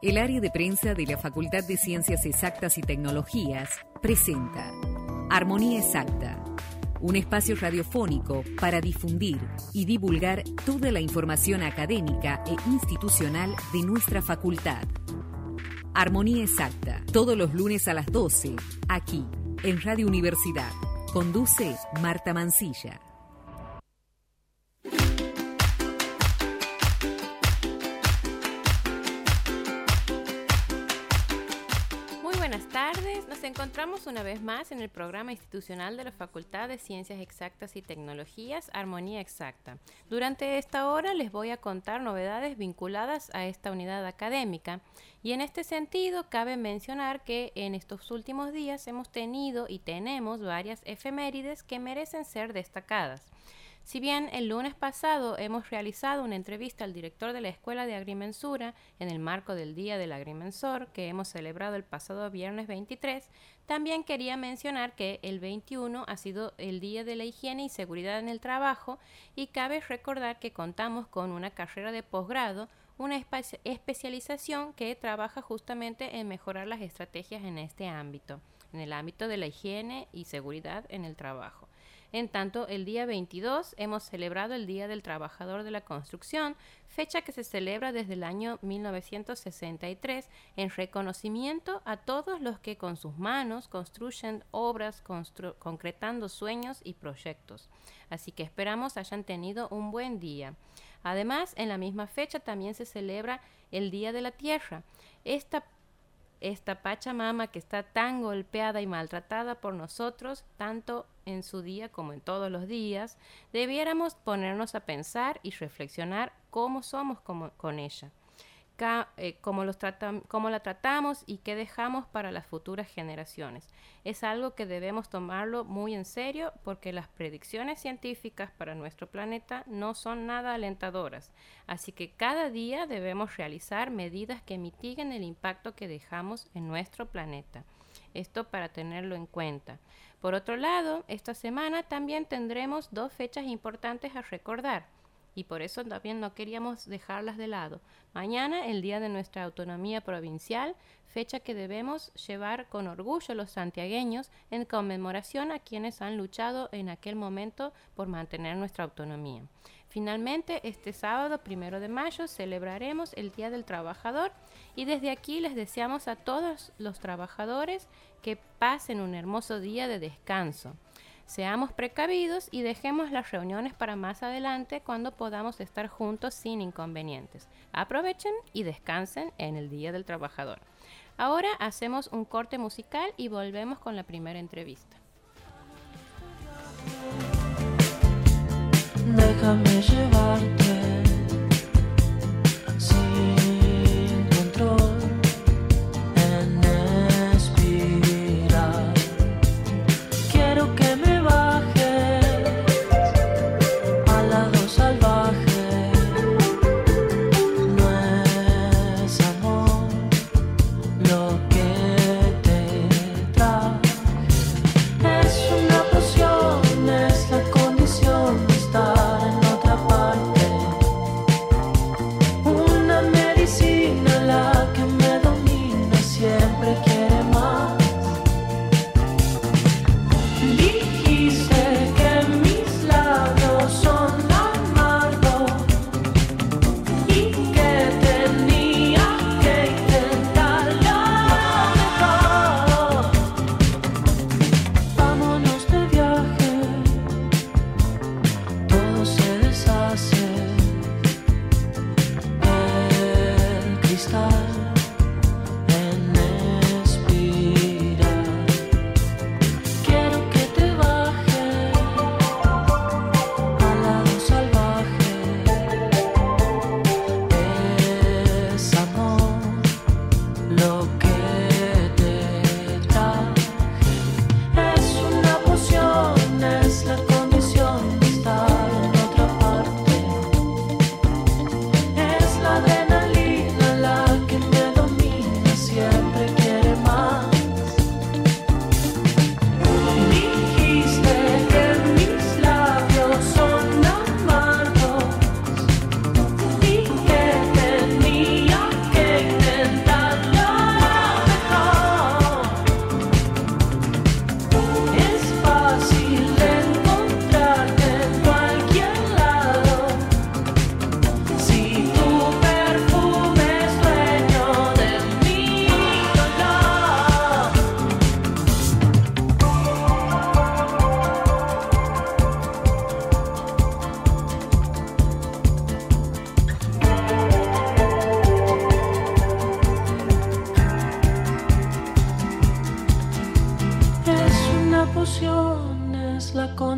El área de prensa de la Facultad de Ciencias Exactas y Tecnologías presenta Armonía Exacta, un espacio radiofónico para difundir y divulgar toda la información académica e institucional de nuestra facultad. Armonía Exacta, todos los lunes a las 12, aquí, en Radio Universidad. Conduce Marta Mancilla. Buenas tardes, nos encontramos una vez más en el programa institucional de la Facultad de Ciencias Exactas y Tecnologías, Armonía Exacta. Durante esta hora les voy a contar novedades vinculadas a esta unidad académica y en este sentido cabe mencionar que en estos últimos días hemos tenido y tenemos varias efemérides que merecen ser destacadas. Si bien el lunes pasado hemos realizado una entrevista al director de la Escuela de Agrimensura en el marco del Día del Agrimensor que hemos celebrado el pasado viernes 23, también quería mencionar que el 21 ha sido el Día de la Higiene y Seguridad en el Trabajo y cabe recordar que contamos con una carrera de posgrado, una especialización que trabaja justamente en mejorar las estrategias en este ámbito, en el ámbito de la higiene y seguridad en el trabajo. En tanto, el día 22 hemos celebrado el Día del Trabajador de la Construcción, fecha que se celebra desde el año 1963 en reconocimiento a todos los que con sus manos construyen obras, concretando sueños y proyectos. Así que esperamos hayan tenido un buen día. Además, en la misma fecha también se celebra el Día de la Tierra. Esta Pachamama que está tan golpeada y maltratada por nosotros, tanto en su día como en todos los días, debiéramos ponernos a pensar y reflexionar cómo somos con ella, cómo la tratamos y qué dejamos para las futuras generaciones. Es algo que debemos tomarlo muy en serio porque las predicciones científicas para nuestro planeta no son nada alentadoras, así que cada día debemos realizar medidas que mitiguen el impacto que dejamos en nuestro planeta. Esto para tenerlo en cuenta. Por otro lado, esta semana también tendremos dos fechas importantes a recordar. Y por eso también no queríamos dejarlas de lado. Mañana, el Día de nuestra Autonomía Provincial, fecha que debemos llevar con orgullo los santiagueños en conmemoración a quienes han luchado en aquel momento por mantener nuestra autonomía. Finalmente, este sábado, 1 de mayo, celebraremos el Día del Trabajador y desde aquí les deseamos a todos los trabajadores que pasen un hermoso día de descanso. Seamos precavidos y dejemos las reuniones para más adelante cuando podamos estar juntos sin inconvenientes. Aprovechen y descansen en el Día del Trabajador. Ahora hacemos un corte musical y volvemos con la primera entrevista. Déjame llevarte sin control en espiral. Quiero que me bajes al lado salvaje. No es amor lo que te trae. Es una poción, es la condición de estar en otra parte.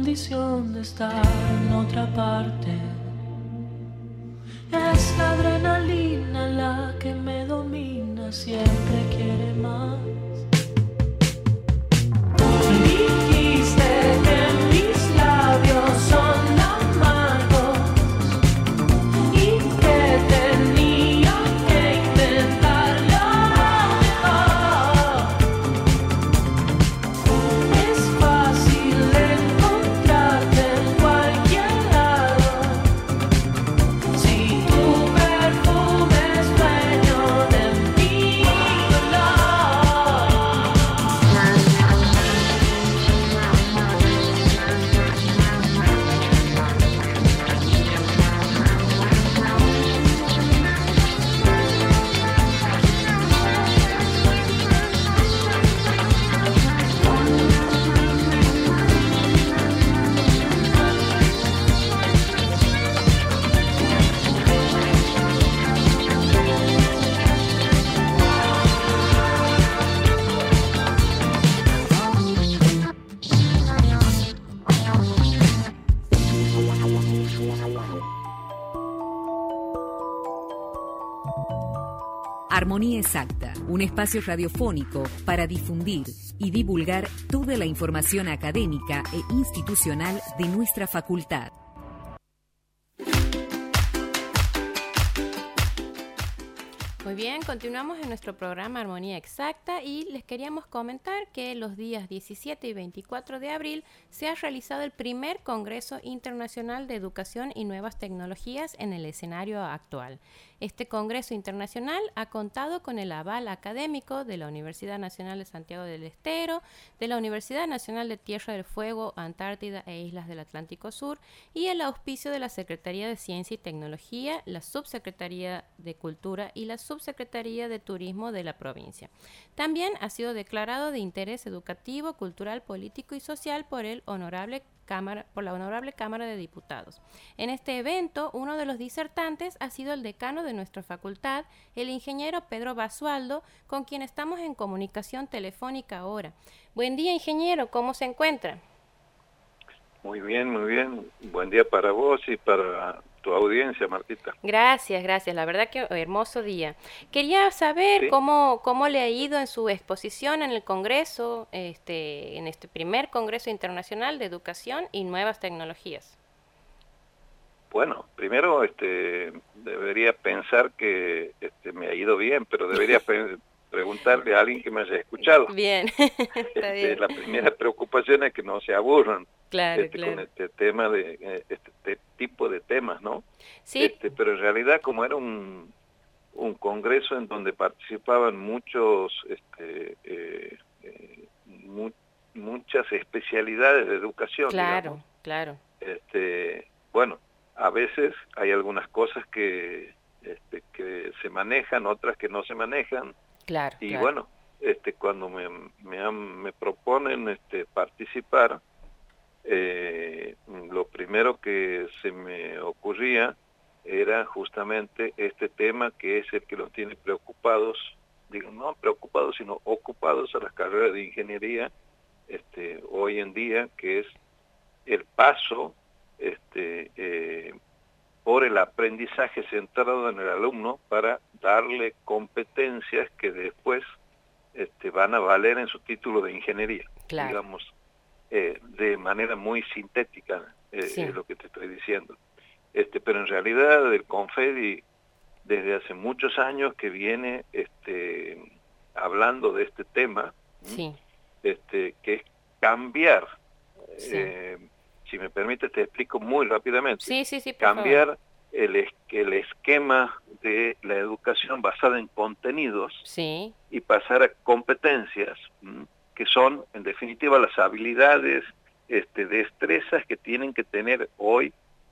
condición de estar en otra parte. Es la adrenalina la que me domina, siempre quiere más. Dijiste que mis labios son amargos y que tenía que intentarlo mejor. Es fácil encontrarte en cualquier lado si tu perfume es dueño de mi dolor. Armonía Exacta, un espacio radiofónico para difundir y divulgar toda la información académica e institucional de nuestra facultad. Muy bien, continuamos en nuestro programa Armonía Exacta y les queríamos comentar que los días 17 y 24 de abril se ha realizado el primer Congreso Internacional de Educación y Nuevas Tecnologías en el escenario actual. Este Congreso Internacional ha contado con el aval académico de la Universidad Nacional de Santiago del Estero, de la Universidad Nacional de Tierra del Fuego, Antártida e Islas del Atlántico Sur y el auspicio de la Secretaría de Ciencia y Tecnología, la Subsecretaría de Cultura y la Subsecretaría de Turismo de la provincia. También ha sido declarado de interés educativo, cultural, político y social por la Honorable Cámara de Diputados. En este evento, uno de los disertantes ha sido el decano de nuestra facultad, el ingeniero Pedro Basualdo, con quien estamos en comunicación telefónica ahora. Buen día, ingeniero, ¿cómo se encuentra? Muy bien, muy bien. Buen día para vos y para tu audiencia, Martita. Gracias, gracias. La verdad que hermoso día. Quería saber Sí. cómo le ha ido en su exposición en el Congreso, en este primer Congreso Internacional de Educación y Nuevas Tecnologías. Bueno, primero debería pensar que me ha ido bien, pero debería preguntarle a alguien que me haya escuchado. Bien, está bien. La primera preocupación es que no se aburran Claro, con este tema este tipo de temas, ¿no? Sí, Pero en realidad, como era un congreso en donde participaban muchos muchas especialidades de educación, claro, digamos. claro. Bueno, a veces hay algunas cosas que se manejan, otras que no se manejan. Claro, Y claro. bueno, cuando me proponen participar, lo primero que se me ocurría era justamente este tema, que es el que los tiene preocupados, digo, no preocupados, sino ocupados a las carreras de ingeniería hoy en día, que es el paso por el aprendizaje centrado en el alumno para darle competencias que después van a valer en su título de ingeniería, Claro. digamos, de manera muy sintética, Sí. es lo que te estoy diciendo. Pero en realidad el Confedi desde hace muchos años que viene hablando de este tema, Sí, que es cambiar, sí. si me permite te explico muy rápidamente, Sí, por favor. cambiar el esquema de la educación basada en contenidos Sí, y pasar a competencias, que son en definitiva las habilidades, destrezas que tienen que tener hoy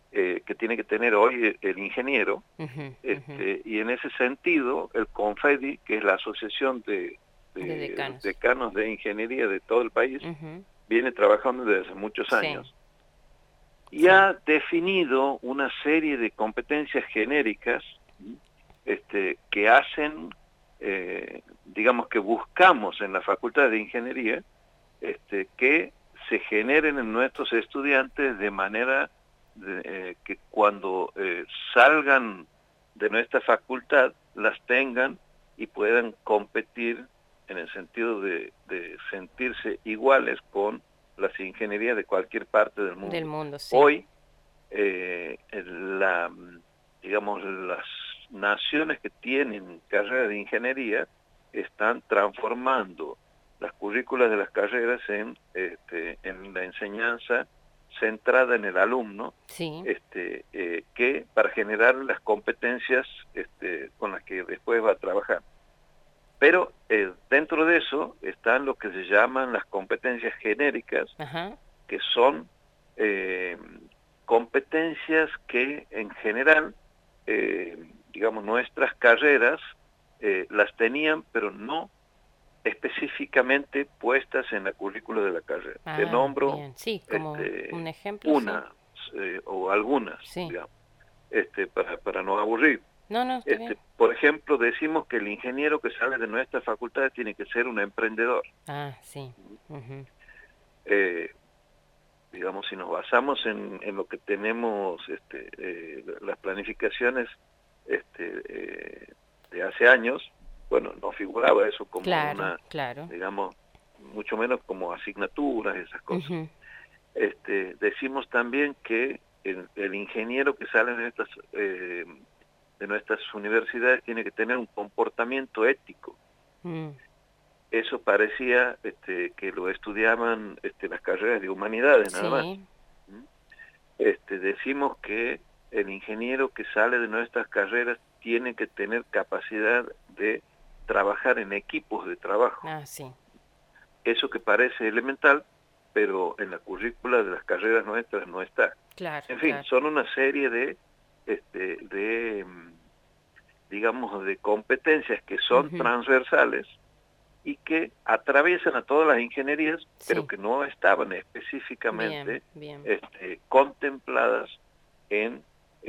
el ingeniero. ujú, Y en ese sentido el Confedi, que es la asociación de De decanos de ingeniería de todo el país, ujú. viene trabajando desde hace muchos Sí. años y ha definido una serie de competencias genéricas que hacen, digamos que buscamos en la Facultad de Ingeniería, que se generen en nuestros estudiantes de manera que cuando salgan de nuestra facultad las tengan y puedan competir en el sentido de sentirse iguales con las ingenierías de cualquier parte del mundo. Del mundo, sí. Hoy, digamos, las naciones que tienen carreras de ingeniería están transformando las currículas de las carreras en la enseñanza centrada en el alumno, Sí. que para generar las competencias con las que después va a trabajar. Pero dentro de eso están lo que se llaman las competencias genéricas, Ajá. que son competencias que en general, digamos, nuestras carreras las tenían, pero no específicamente puestas en la currícula de la carrera. Te nombro bien. Sí, como un ejemplo. una o algunas, Sí. digamos, para no aburrir. No, está bien. Por ejemplo, decimos que el ingeniero que sale de nuestra facultad tiene que ser un emprendedor. Sí. Uh-huh. Digamos, si nos basamos en lo que tenemos, las planificaciones de hace años, bueno, no figuraba eso como claro. digamos, mucho menos como asignaturas, esas cosas. Uh-huh. Decimos también que el ingeniero que sale de nuestras universidades tiene que tener un comportamiento ético. Eso parecía que lo estudiaban las carreras de humanidades, nada más. Decimos que el ingeniero que sale de nuestras carreras tiene que tener capacidad de trabajar en equipos de trabajo. Sí. Eso que parece elemental, pero en la currícula de las carreras nuestras no está. Claro. En fin, son una serie de digamos, de competencias que son transversales y que atraviesan a todas las ingenierías, pero que no estaban específicamente bien. Contempladas en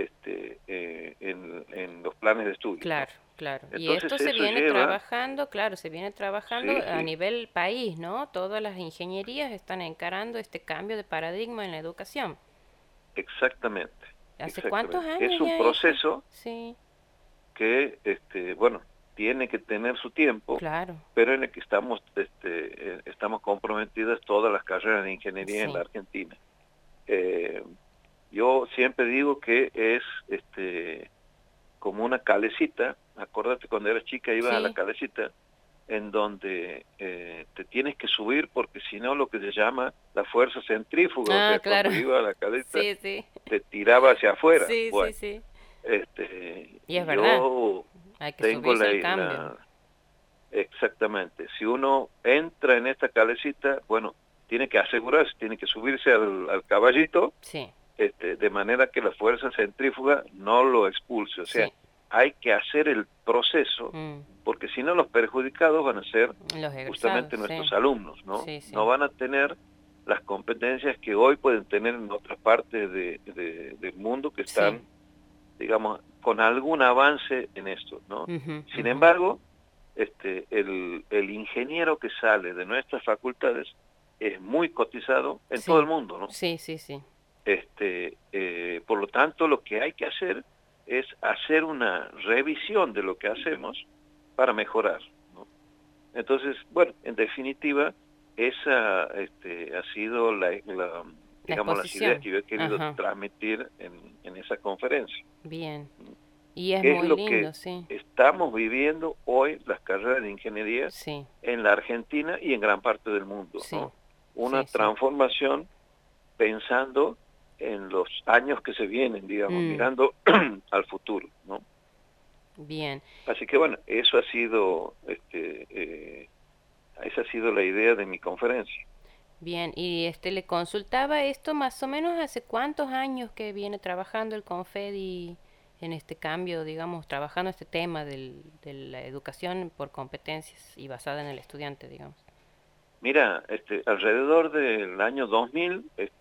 los planes de estudio. Claro. Entonces, y esto se viene trabajando a nivel país, ¿no? Todas las ingenierías están encarando este cambio de paradigma en la educación. Exactamente. ¿Hace cuántos años? Es un proceso que, bueno, tiene que tener su tiempo, pero en el que estamos comprometidas todas las carreras de ingeniería en la Argentina. Yo siempre digo que es como una calecita. Acordate, cuando eras chica ibas a la calecita, en donde te tienes que subir, porque si no, lo que se llama la fuerza centrífuga, cuando ibas a la calecita te tiraba hacia afuera. Sí. Y es verdad, hay que subirse al cambio. Exactamente. Si uno entra en esta calecita, bueno, tiene que asegurarse, tiene que subirse al caballito, de manera que la fuerza centrífuga no lo expulse. O sea, hay que hacer el proceso, porque si no, los perjudicados van a ser justamente nuestros alumnos, ¿no? No van a tener las competencias que hoy pueden tener en otras partes del mundo que están, digamos, con algún avance en esto, ¿no? Sin embargo, el ingeniero que sale de nuestras facultades es muy cotizado en todo el mundo, ¿no? Sí. Por lo tanto, lo que hay que hacer es hacer una revisión de lo que hacemos para mejorar, ¿no? Entonces, bueno, en definitiva, esa ha sido digamos, las ideas que yo he querido transmitir en esa conferencia. Bien. Y es muy lindo, estamos viviendo hoy las carreras de ingeniería en la Argentina y en gran parte del mundo, ¿no? Una transformación pensando en los años que se vienen, digamos, mirando al futuro, ¿no? Bien. Así que bueno, eso ha sido, esa ha sido la idea de mi conferencia. Bien, y le consultaba esto más o menos hace cuántos años que viene trabajando el Confedi en este cambio, digamos, trabajando este tema de la educación por competencias y basada en el estudiante, digamos. Mira, alrededor del año 2000,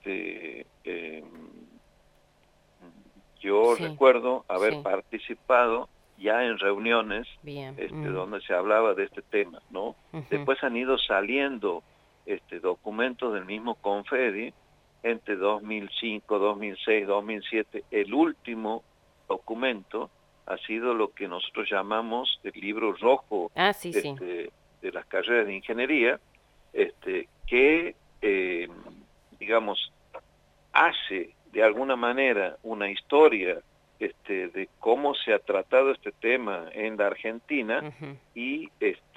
yo recuerdo haber participado ya en reuniones donde se hablaba de este tema, ¿no? Después han ido saliendo documentos del mismo Confedi entre 2005, 2006, 2007. El último documento ha sido lo que nosotros llamamos el libro rojo Sí, sí. de las carreras de ingeniería, que, digamos, hace de alguna manera una historia de cómo se ha tratado este tema en la Argentina, Ujú. y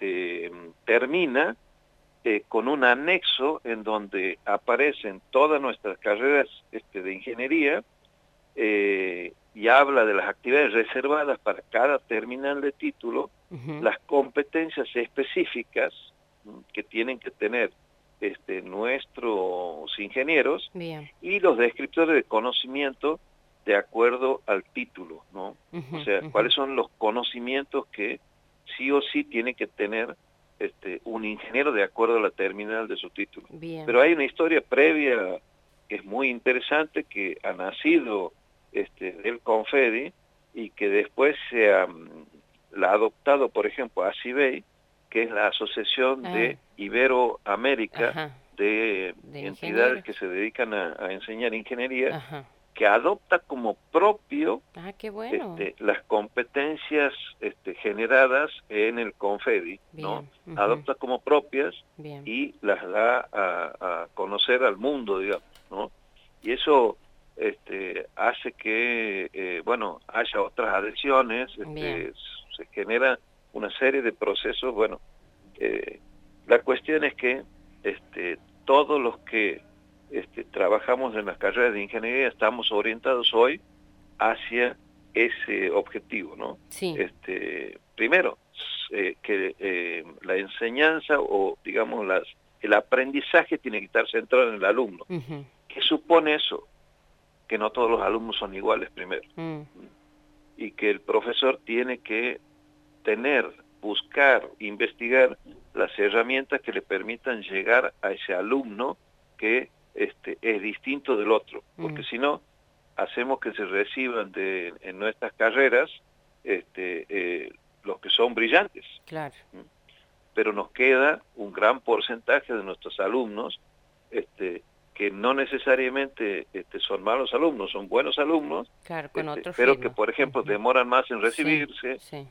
termina con un anexo en donde aparecen todas nuestras carreras de ingeniería, y habla de las actividades reservadas para cada terminal de título, Ujú. las competencias específicas que tienen que tener nuestros ingenieros, Bien. y los descriptores de conocimiento de acuerdo al título, ¿no? Ujú, O sea, ujú. cuáles son los conocimientos que sí o sí tiene que tener un ingeniero de acuerdo a la terminal de su título. Bien. Pero hay una historia previa que es muy interesante, que ha nacido del Confedi, y que después la ha adoptado, por ejemplo, ACIBEI, que es la Asociación de Iberoamérica Ajá. de De entidades ingenieros. que se dedican a enseñar ingeniería, Ajá. que adopta como propio Qué bueno. las competencias generadas en el Confedi, ¿no? Bien. Ujú. Adopta como propias Bien. y las da a conocer al mundo, digamos, ¿no? Y eso hace que, bueno, haya otras adhesiones, Bien. se genera una serie de procesos. Bueno, la cuestión es que todos los que trabajamos en las carreras de ingeniería estamos orientados hoy hacia ese objetivo, ¿no? Sí. Primero, que la enseñanza, o digamos el aprendizaje, tiene que estar centrado en el alumno. Ujú. ¿Qué supone eso? Que no todos los alumnos son iguales, primero, y que el profesor tiene que buscar, investigar las herramientas que le permitan llegar a ese alumno que es distinto del otro, porque si no, hacemos que se reciban en nuestras carreras los que son brillantes. Claro. Pero nos queda un gran porcentaje de nuestros alumnos que no necesariamente son malos alumnos, son buenos alumnos, Claro, con otro pero ritmo. que, por ejemplo, Ujú. demoran más en recibirse. Sí.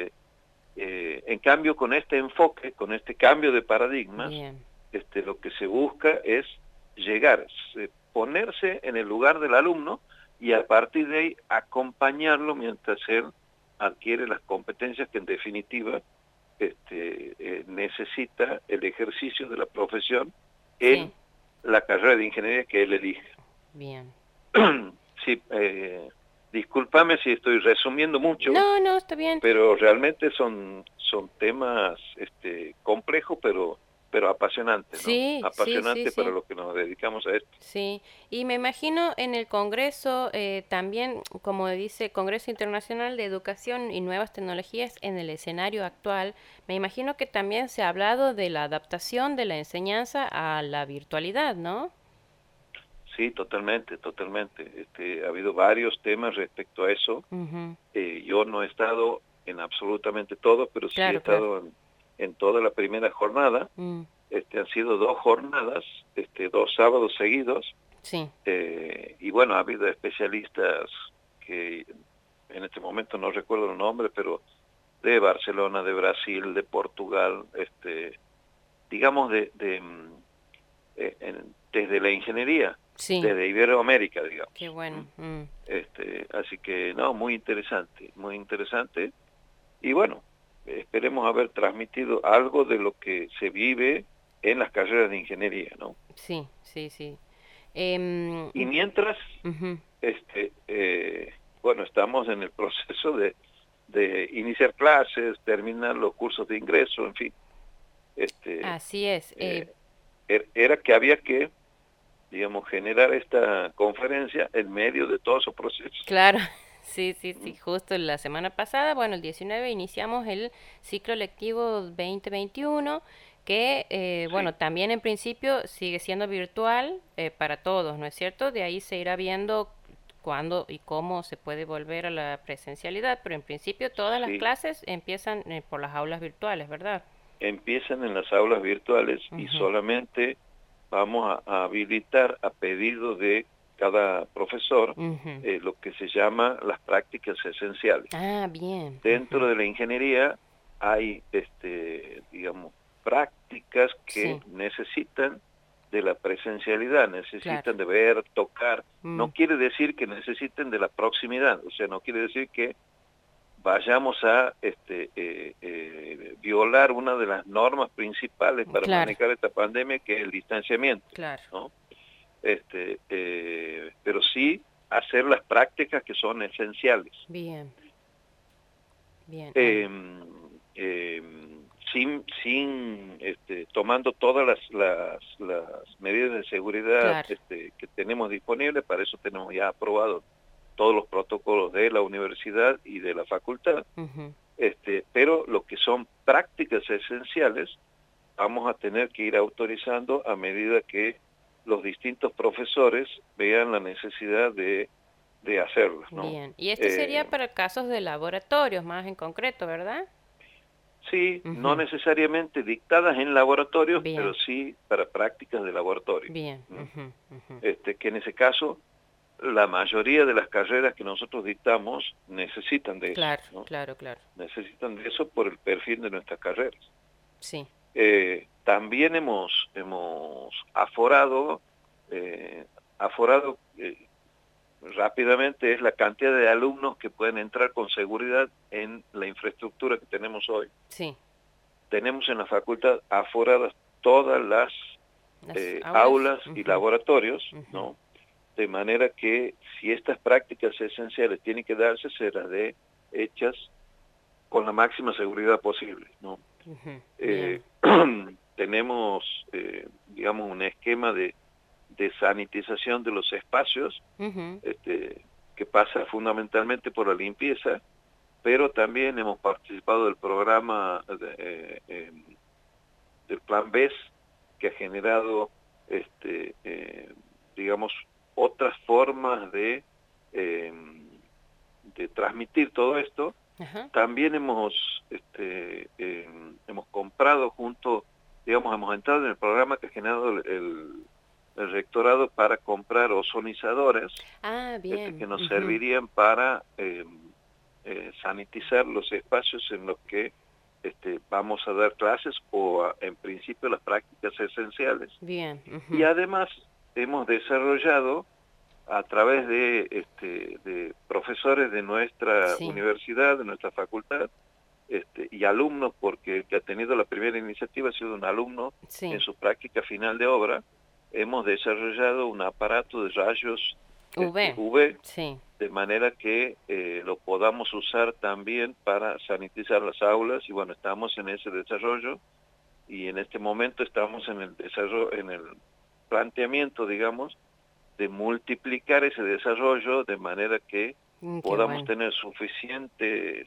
En cambio, con este enfoque, con este cambio de paradigmas, Bien. lo que se busca es llegar, ponerse en el lugar del alumno, y a partir de ahí acompañarlo mientras él adquiere las competencias que en definitiva necesita el ejercicio de la profesión en la carrera de ingeniería que él elige. Bien. Sí, discúlpame si estoy resumiendo mucho. No, está bien. Pero realmente son temas complejos, pero apasionantes, ¿no? Sí, Apasionantes para sí. los que nos dedicamos a esto. Sí, y me imagino en el Congreso también, como dice Congreso Internacional de Educación y Nuevas Tecnologías en el escenario actual, me imagino que también se ha hablado de la adaptación de la enseñanza a la virtualidad, ¿no? Sí, totalmente. Ha habido varios temas respecto a eso. Uh-huh. Yo no he estado en absolutamente todos, pero sí he estado en toda la primera jornada. Han sido 2 jornadas, 2 sábados seguidos. Sí. Y bueno, ha habido especialistas que en este momento no recuerdo el nombre, pero de Barcelona, de Brasil, de Portugal, digamos desde la ingeniería, desde Iberoamérica, digamos. Qué bueno. Así que no, muy interesante. Y bueno, esperemos haber transmitido algo de lo que se vive en las carreras de ingeniería, ¿no? Sí. Y mientras, bueno, estamos en el proceso de iniciar clases, terminar los cursos de ingreso, en fin. Así es. Era que había que, digamos, generar esta conferencia en medio de todos esos procesos. Claro. Sí, justo la semana pasada, bueno, el 19 iniciamos el ciclo lectivo 2021, que, bueno, también en principio sigue siendo virtual para todos, ¿no es cierto? De ahí se irá viendo cuándo y cómo se puede volver a la presencialidad, pero en principio todas las clases empiezan por las aulas virtuales, ¿verdad? Empiezan en las aulas virtuales y solamente vamos a habilitar a pedido de cada profesor lo que se llama las prácticas esenciales. Ah, bien. Dentro de la ingeniería hay, digamos, prácticas que necesitan de la presencialidad, necesitan de ver, tocar. No quiere decir que necesiten de la proximidad, o sea, no quiere decir que vayamos a violar una de las normas principales para manejar esta pandemia, que es el distanciamiento, ¿no? Pero sí hacer las prácticas que son esenciales. Bien. Bien. Tomando todas las medidas de seguridad que tenemos disponibles. Para eso tenemos ya aprobado todos los protocolos de la universidad y de la facultad, pero lo que son prácticas esenciales vamos a tener que ir autorizando a medida que los distintos profesores vean la necesidad de hacerlas, ¿no? Bien, y esto sería para casos de laboratorios más en concreto, ¿verdad? Sí, no necesariamente dictadas en laboratorios, pero sí para prácticas de laboratorio. Bien. Que en ese caso la mayoría de las carreras que nosotros dictamos necesitan de eso. ¿No? Claro. Necesitan de eso por el perfil de nuestras carreras. Sí. También hemos aforado rápidamente es la cantidad de alumnos que pueden entrar con seguridad en la infraestructura que tenemos hoy. Sí. Tenemos en la facultad aforadas todas las aulas y laboratorios, ¿no? De manera que si estas prácticas esenciales tienen que darse, serán hechas con la máxima seguridad posible, ¿no? Tenemos, digamos, un esquema de sanitización de los espacios, que pasa fundamentalmente por la limpieza, pero también hemos participado del programa del Plan BES, que ha generado, digamos, otras formas de transmitir todo esto. También hemos comprado hemos entrado en el programa que ha generado el rectorado para comprar ozonizadores que nos servirían para sanitizar los espacios en los que vamos a dar clases o en principio las prácticas esenciales. Bien. Y además hemos desarrollado a través de profesores de nuestra universidad, de nuestra facultad, y alumnos, porque el que ha tenido la primera iniciativa ha sido un alumno en su práctica final de obra. Hemos desarrollado un aparato de rayos UV, de manera que lo podamos usar también para sanitizar las aulas, y bueno, estamos en ese desarrollo, y en este momento estamos en el desarrollo, en el planteamiento, digamos, de multiplicar ese desarrollo de manera que podamos tener suficientes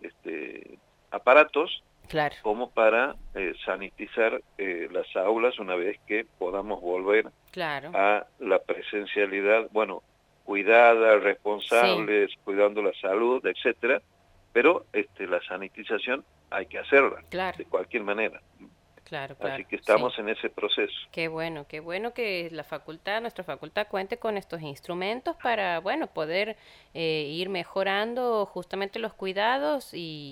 aparatos como para sanitizar las aulas una vez que podamos volver a la presencialidad, bueno, cuidada, responsables, cuidando la salud, etcétera, pero la sanitización hay que hacerla de cualquier manera. Así que estamos en ese proceso. Qué bueno que nuestra facultad cuente con estos instrumentos para, bueno, poder ir mejorando justamente los cuidados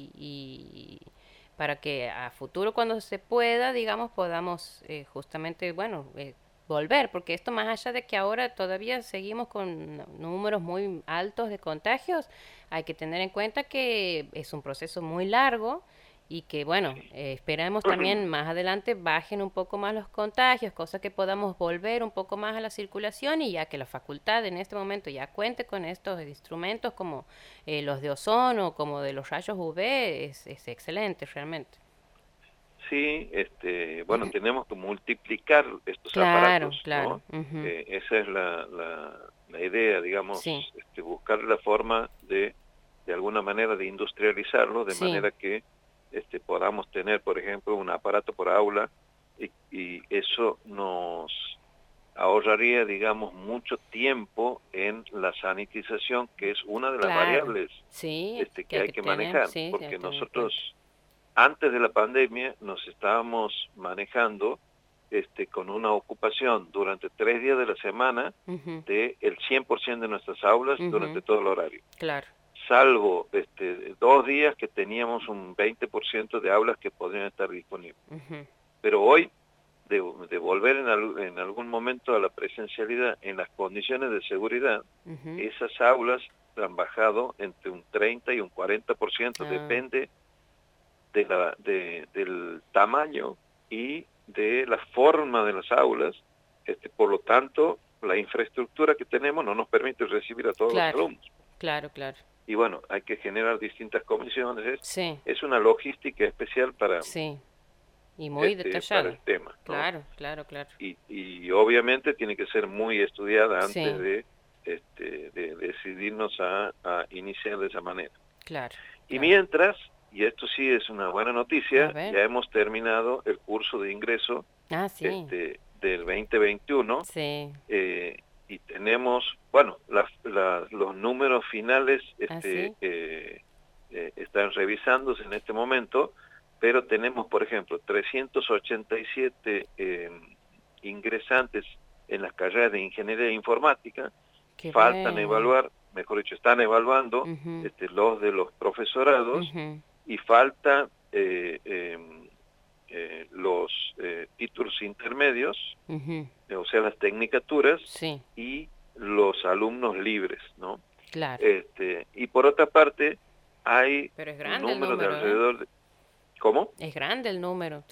y para que a futuro, cuando se pueda, digamos, podamos justamente, bueno, volver, porque esto, más allá de que ahora todavía seguimos con números muy altos de contagios, hay que tener en cuenta que es un proceso muy largo y que, bueno, esperamos también más adelante bajen un poco más los contagios, cosa que podamos volver un poco más a la circulación, y ya que la facultad en este momento ya cuente con estos instrumentos como los de ozono, como de los rayos UV, es excelente realmente. Sí, bueno, tenemos que multiplicar estos aparatos, ¿no? Esa es la idea, digamos, buscar la forma de alguna manera de industrializarlo, de manera que podamos tener, por ejemplo, un aparato por aula, y eso nos ahorraría, digamos, mucho tiempo en la sanitización, que es una de las variables que hay que manejar, porque nosotros antes de la pandemia nos estábamos manejando con una ocupación durante 3 días de la semana del 100% de nuestras aulas durante todo el horario. Claro. Salvo 2 días que teníamos un 20% de aulas que podrían estar disponibles. Pero hoy, de volver en algún momento a la presencialidad en las condiciones de seguridad, esas aulas han bajado entre un 30 y un 40%, depende del tamaño y de la forma de las aulas. Por lo tanto, la infraestructura que tenemos no nos permite recibir a todos los alumnos. Claro, claro. Y bueno, hay que generar distintas comisiones. Sí. Es una logística especial para... Sí. Y muy detallada. Para el tema, ¿no? Claro, claro, claro. Y obviamente tiene que ser muy estudiada antes de decidirnos a iniciar de esa manera. Claro. Y mientras, y esto sí es una buena noticia, ya hemos terminado el curso de ingreso del 2021. Sí. Y tenemos, bueno, los números finales están revisándose en este momento, pero tenemos, por ejemplo, 387 ingresantes en las carreras de Ingeniería Informática. Faltan evaluar, mejor dicho, están evaluando los de los profesorados, y falta los títulos intermedios, o sea, las tecnicaturas, y los alumnos libres, ¿no? Claro. Y por otra parte, hay un número de alrededor de... ¿Cómo? Es grande el número,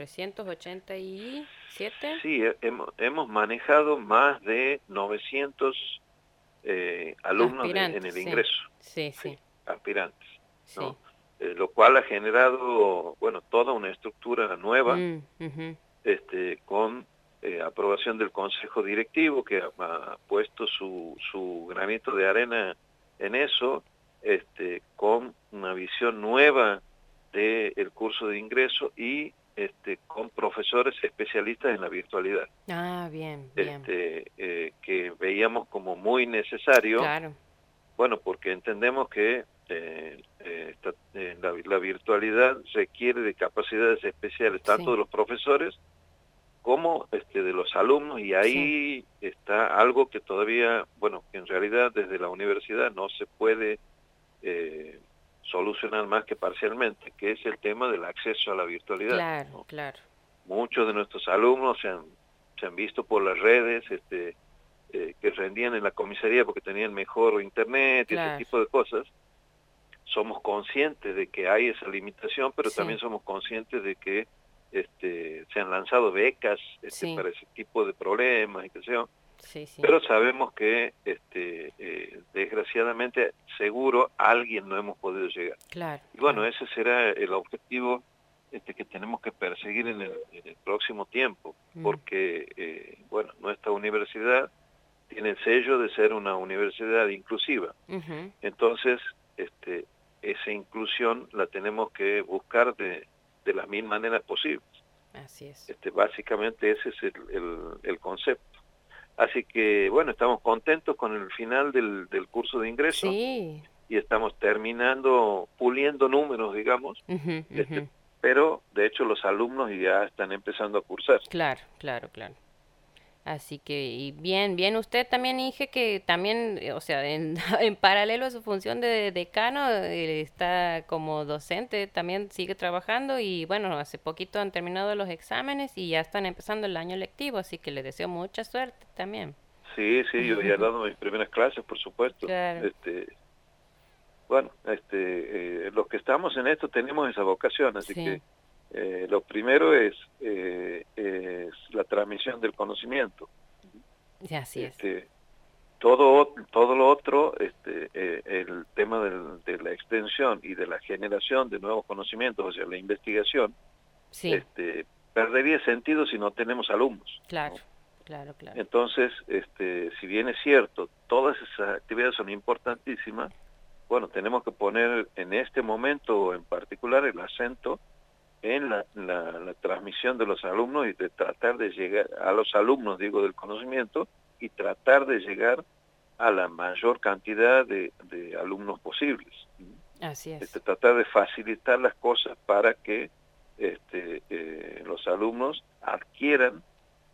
387. Sí, hemos manejado más de 900 alumnos en el ingreso. Sí. Aspirantes, ¿no? Lo cual ha generado, bueno, toda una estructura nueva, con aprobación del Consejo Directivo, que ha puesto su granito de arena en eso, con una visión nueva del curso de ingreso y con profesores especialistas en la virtualidad. Bien. Que veíamos como muy necesario. Claro. Bueno, porque entendemos que la virtualidad requiere de capacidades especiales, tanto de los profesores como de los alumnos, y ahí está algo que todavía, bueno, que en realidad desde la universidad no se puede solucionar más que parcialmente, que es el tema del acceso a la virtualidad. Claro, ¿no? claro. Muchos de nuestros alumnos se han visto por las redes, que rendían en la comisaría porque tenían mejor internet y ese tipo de cosas. Somos conscientes de que hay esa limitación, pero también somos conscientes de que se han lanzado becas para ese tipo de problemas y qué sé yo. Pero sabemos que desgraciadamente seguro a alguien no hemos podido llegar. Claro. Y bueno, ese será el objetivo que tenemos que perseguir en el próximo tiempo, porque bueno, nuestra universidad tiene el sello de ser una universidad inclusiva. Entonces, esa inclusión la tenemos que buscar de las mil maneras posibles. Así es. Básicamente ese es el concepto. Así que, bueno, estamos contentos con el final del curso de ingreso. Sí. Y estamos terminando, puliendo números, digamos, pero de hecho los alumnos ya están empezando a cursar. Claro. Así que, y bien usted también, Inge, que también, o sea, en paralelo a su función de decano, está como docente, también sigue trabajando, y bueno, hace poquito han terminado los exámenes y ya están empezando el año lectivo, así que le deseo mucha suerte también. Sí, yo ya he dado mis primeras clases, por supuesto. Claro. Bueno, los que estamos en esto tenemos esa vocación, así que lo primero es la transmisión del conocimiento. Así es. Todo lo otro, el tema de la extensión y de la generación de nuevos conocimientos, o sea, la investigación, perdería sentido si no tenemos alumnos. Claro, ¿no? Claro. Entonces, si bien es cierto, todas esas actividades son importantísimas, bueno, tenemos que poner en este momento en particular el acento en la transmisión de los alumnos y de tratar de llegar a los alumnos, digo, del conocimiento, y tratar de llegar a la mayor cantidad de alumnos posibles. Así es. Tratar de facilitar las cosas para que los alumnos adquieran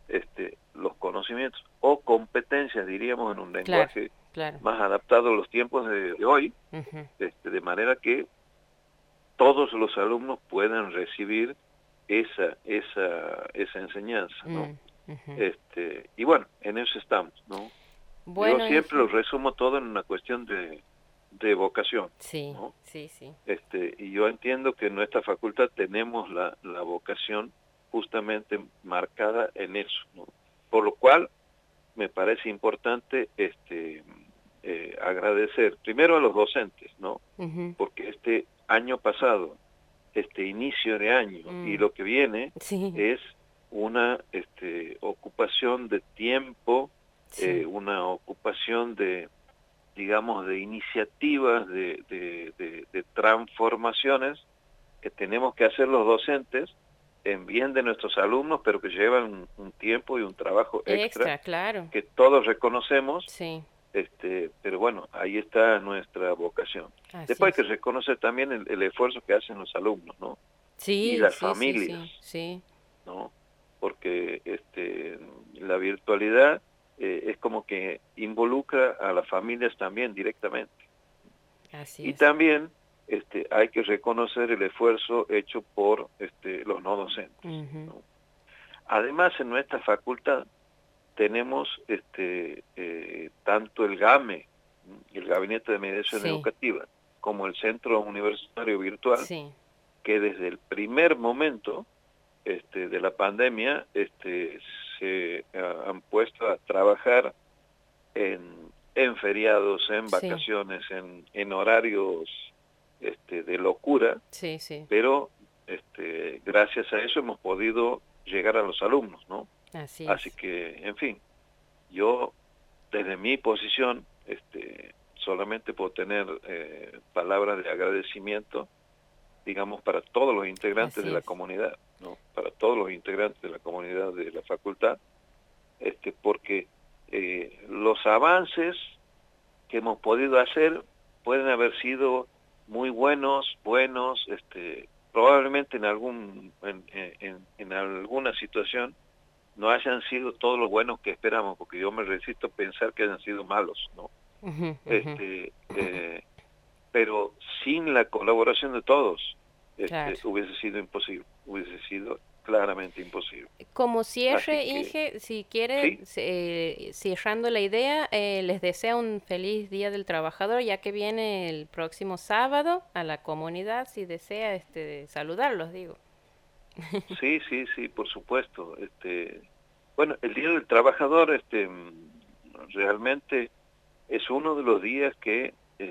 los conocimientos o competencias, diríamos, en un lenguaje claro. más adaptado a los tiempos de hoy, Uh-huh. de manera que todos los alumnos puedan recibir esa enseñanza, ¿no? Uh-huh. Y bueno, en eso estamos, ¿no? Bueno, yo siempre lo resumo todo en una cuestión de vocación, sí, ¿no? sí. Y yo entiendo que en nuestra facultad tenemos la vocación justamente marcada en eso, ¿no? Por lo cual me parece importante agradecer primero a los docentes, ¿no? Uh-huh. Porque este año pasado, inicio de año y lo que viene sí. es una ocupación de tiempo, sí. una ocupación de, digamos, de iniciativas, de transformaciones que tenemos que hacer los docentes en bien de nuestros alumnos, pero que llevan un tiempo y un trabajo extra claro. que todos reconocemos, Sí. pero bueno, ahí está nuestra vocación. Así Después es. hay que reconocer también el esfuerzo que hacen los alumnos, ¿no? Sí, Y las sí, familias, sí. ¿no? Porque la virtualidad es como que involucra a las familias también directamente. Así Y es. también hay que reconocer el esfuerzo hecho por los no docentes, Uh-huh. ¿no? Además, en nuestra facultad tenemos tanto el GAME, el Gabinete de Mediación Sí. Educativa, como el Centro Universitario Virtual, Sí. que desde el primer momento de la pandemia se han puesto a trabajar en feriados, en Sí. vacaciones, en horarios de locura, Sí. pero gracias a eso hemos podido llegar a los alumnos, ¿no? Así Así es. que, en fin, yo desde mi posición solamente puedo tener palabras de agradecimiento, digamos, para todos los integrantes Así de la es. comunidad, ¿no? Para todos los integrantes de la comunidad de la facultad, porque los avances que hemos podido hacer pueden haber sido muy buenos, probablemente en alguna situación no hayan sido todos los buenos que esperamos, porque yo me resisto a pensar que hayan sido malos, ¿no? Uh-huh. Pero sin la colaboración de todos, Claro. hubiese sido imposible, hubiese sido claramente imposible. Como cierre, Así que, Inge, si quiere, cerrando la idea, les deseo un feliz Día del Trabajador, ya que viene el próximo sábado a la comunidad, si desea saludarlos, digo. Sí, por supuesto. Bueno, el Día del Trabajador realmente es uno de los días que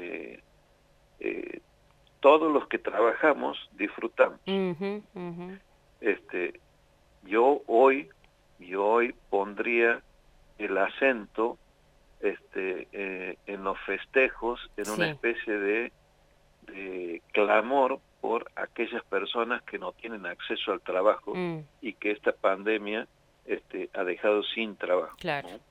todos los que trabajamos disfrutamos. Uh-huh, uh-huh. Yo hoy pondría el acento en los festejos, en una especie de clamor por aquellas personas que no tienen acceso al trabajo y que esta pandemia ha dejado sin trabajo, claro, ¿no?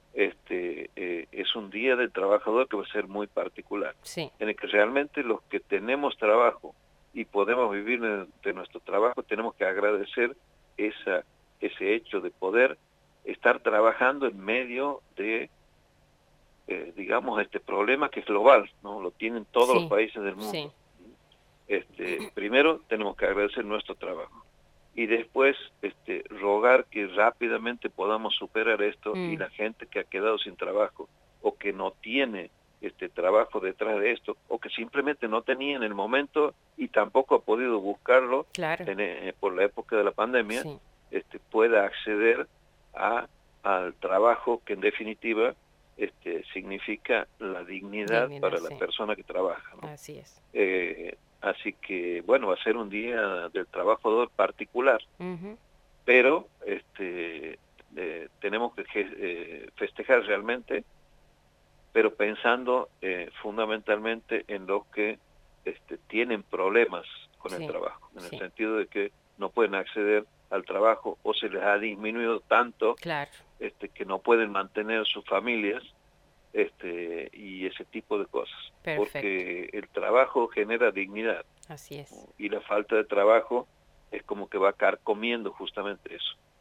Es un día del trabajador que va a ser muy particular, en el que realmente los que tenemos trabajo y podemos vivir de nuestro trabajo tenemos que agradecer ese hecho de poder estar trabajando en medio de digamos este problema que es global, ¿no? Lo tienen todos los países del mundo. Primero tenemos que agradecer nuestro trabajo y después rogar que rápidamente podamos superar esto y la gente que ha quedado sin trabajo o que no tiene trabajo detrás de esto o que simplemente no tenía en el momento y tampoco ha podido buscarlo por la época de la pandemia, pueda acceder al trabajo que en definitiva significa la dignidad para la persona que trabaja, ¿no? Así es. Así que, bueno, va a ser un día del trabajador particular, pero tenemos que festejar realmente, pero pensando fundamentalmente en los que tienen problemas con el trabajo, en el sentido de que no pueden acceder al trabajo o se les ha disminuido tanto que no pueden mantener sus familias, y ese tipo de cosas. Perfecto. Porque el trabajo genera dignidad. Así es. Y la falta de trabajo es como que va carcomiendo justamente eso.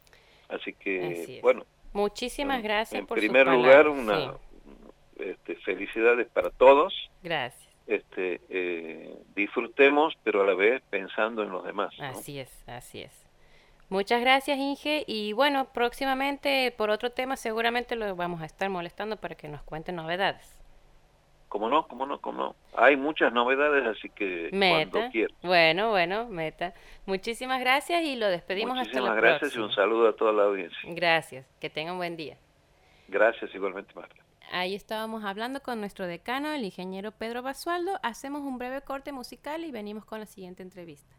Así que, Así es. bueno. Muchísimas gracias por sus primer lugar, palabras. felicidades para todos. Gracias. Disfrutemos, pero a la vez pensando en los demás, ¿no? Así es, así es. Muchas gracias, Inge. Y bueno, próximamente por otro tema seguramente lo vamos a estar molestando para que nos cuente novedades. Cómo no. Hay muchas novedades, así que cuando quieras. Bueno, Meta. Muchísimas gracias y lo despedimos hasta la próxima. Muchísimas gracias y un saludo a toda la audiencia. Gracias, que tengan un buen día. Gracias igualmente, Marta. Ahí estábamos hablando con nuestro decano, el ingeniero Pedro Basualdo. Hacemos un breve corte musical y venimos con la siguiente entrevista.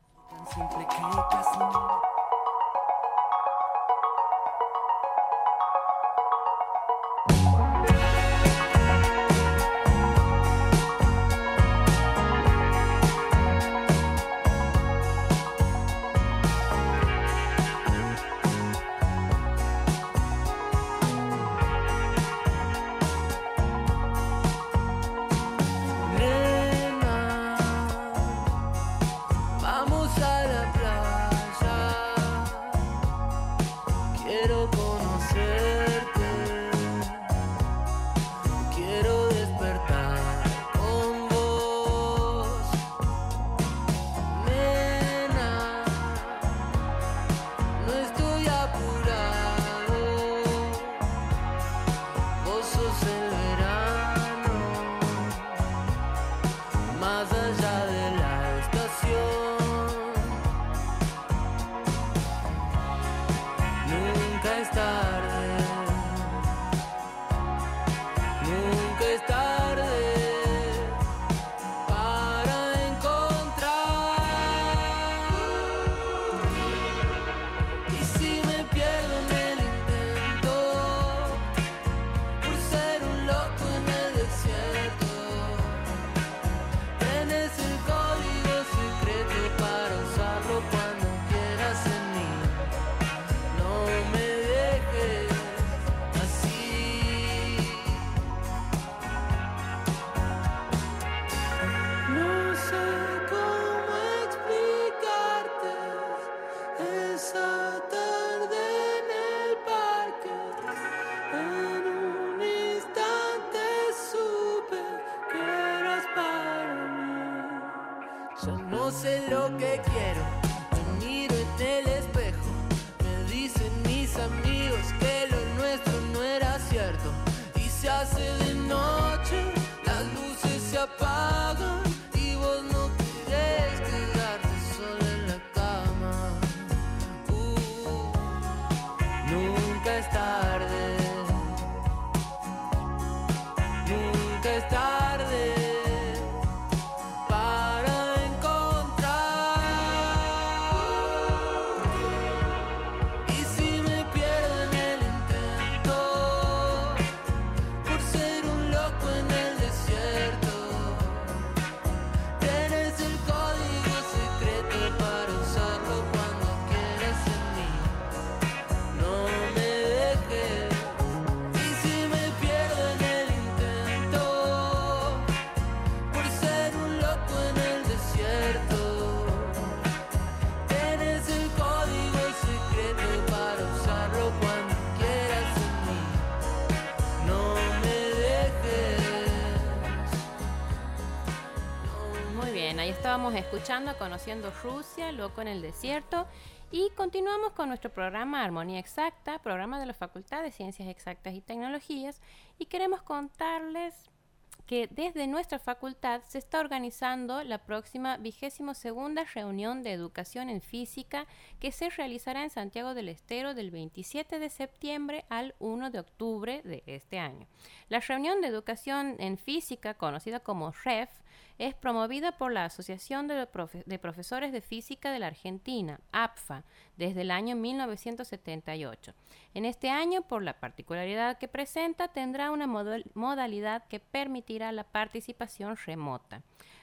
Ya no sé lo que quiero, me miro en el espejo, me dicen mis amigos que lo nuestro no era cierto. Y se hace de noche, las luces se apagan y vos no querés quedarte sola en la cama. Nunca es tarde, nunca es tarde. Estábamos escuchando Conociendo Rusia, Loco en el Desierto, y continuamos con nuestro programa Armonía Exacta, programa de la Facultad de Ciencias Exactas y Tecnologías, y queremos contarles que desde nuestra facultad se está organizando la próxima 22ª reunión de educación en física que se realizará en Santiago del Estero del 27 de septiembre al 1 de octubre de este año. La reunión de educación en física, conocida como REF, es promovida por la Asociación de Profesores de Física de la Argentina, APFA, desde el año 1978. En este año, por la particularidad que presenta, tendrá una modalidad que permitirá la participación remota.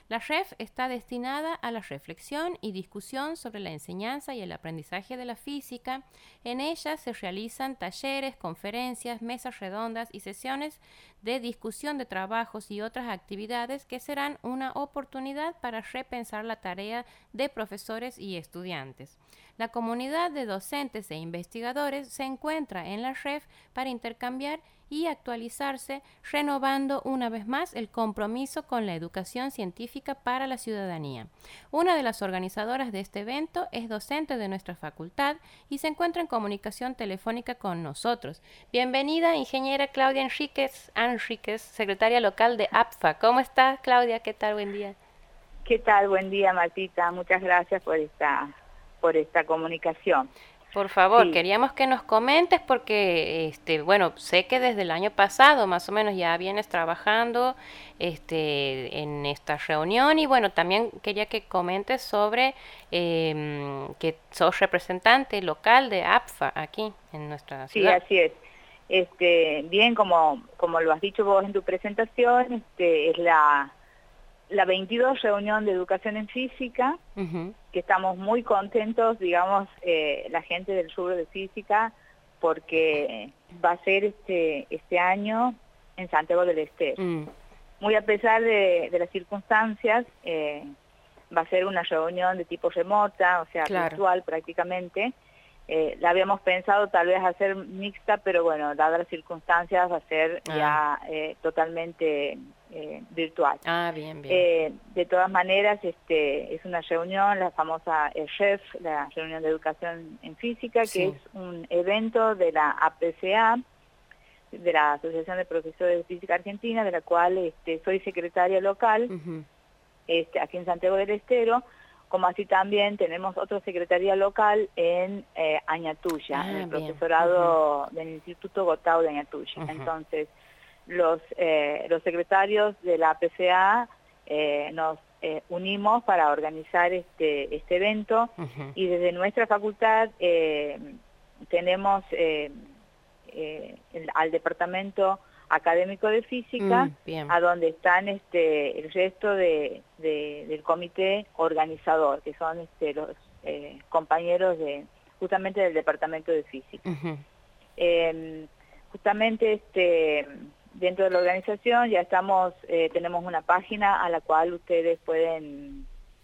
La REF está destinada a la reflexión y discusión sobre la enseñanza y el aprendizaje de la física. En ella se realizan talleres, conferencias, mesas redondas y sesiones de discusión de trabajos y otras actividades que serán una oportunidad para repensar la tarea de profesores y estudiantes. La comunidad de docentes e investigadores se encuentra en la REF para intercambiar y actualizarse, renovando una vez más el compromiso con la educación científica para la ciudadanía. Una de las organizadoras de este evento es docente de nuestra facultad y se encuentra en comunicación telefónica con nosotros. Bienvenida, ingeniera Claudia Enríquez, secretaria local de APFA. ¿Cómo estás, Claudia? ¿Qué tal? Buen día. ¿Qué tal? Buen día, Martita. Muchas gracias por esta comunicación. Por favor, sí. Queríamos que nos comentes porque, sé que desde el año pasado más o menos ya vienes trabajando en esta reunión y bueno, también quería que comentes sobre que sos representante local de APFA aquí en nuestra ciudad. Sí, así es. Bien, como lo has dicho vos en tu presentación, es la 22 reunión de educación en física, que estamos muy contentos, digamos, la gente del rubro de física, porque va a ser este año en Santiago del Estero. Muy a pesar de las circunstancias, va a ser una reunión de tipo remota, o sea, virtual prácticamente. La habíamos pensado tal vez hacer mixta, pero bueno, dadas las circunstancias va a ser ya totalmente virtual. Bien. De todas maneras, es una reunión, la famosa REF, la Reunión de Educación en Física, que es un evento de la APCA, de la Asociación de Profesores de Física Argentina, de la cual soy secretaria local, aquí en Santiago del Estero, como así también tenemos otra secretaría local en Añatuya, en el profesorado del Instituto Gotau de Añatuya. Entonces, los secretarios de la APCA nos unimos para organizar este evento y desde nuestra facultad tenemos al departamento académico de física, a donde están el resto del comité organizador, que son los compañeros justamente del departamento de física. Justamente dentro de la organización ya tenemos una página a la cual ustedes pueden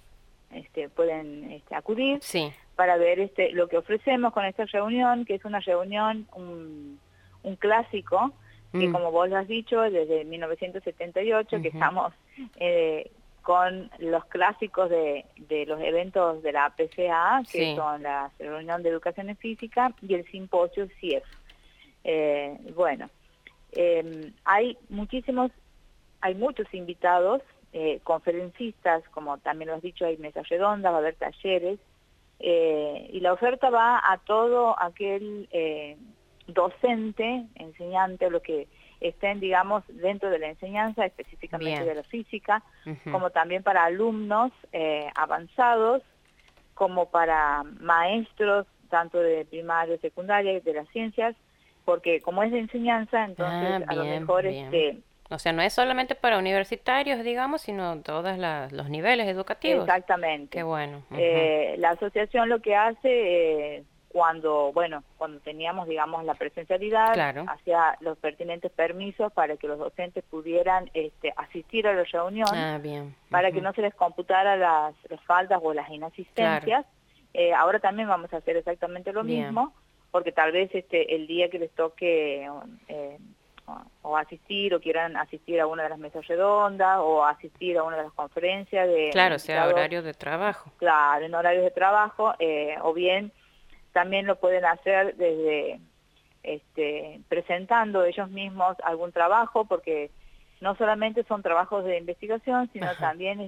acudir para ver lo que ofrecemos con esta reunión, que es una reunión, un clásico, que como vos lo has dicho, desde 1978, que estamos con los clásicos de los eventos de la APCA, que son la Reunión de Educación en Física y el Simposio CIEF. Hay muchos invitados, conferencistas, como también lo has dicho, hay mesas redondas, va a haber talleres, y la oferta va a todo aquel docente, enseñante, o los que estén, digamos, dentro de la enseñanza, específicamente de la física, como también para alumnos avanzados, como para maestros, tanto de primaria, secundaria, de las ciencias, porque como es de enseñanza, entonces a lo mejor o sea, no es solamente para universitarios, digamos, sino todos los niveles educativos. Exactamente. Qué bueno. La asociación lo que hace cuando teníamos, digamos, la presencialidad, hacía los pertinentes permisos para que los docentes pudieran asistir a la reunión, para que no se les computara las faltas o las inasistencias. Ahora también vamos a hacer exactamente lo mismo, porque tal vez el día que les toque o asistir, o quieran asistir a una de las mesas redondas, o asistir a una de las conferencias sea horario de trabajo. Claro, en horarios de trabajo, o bien también lo pueden hacer desde presentando ellos mismos algún trabajo, porque no solamente son trabajos de investigación, sino también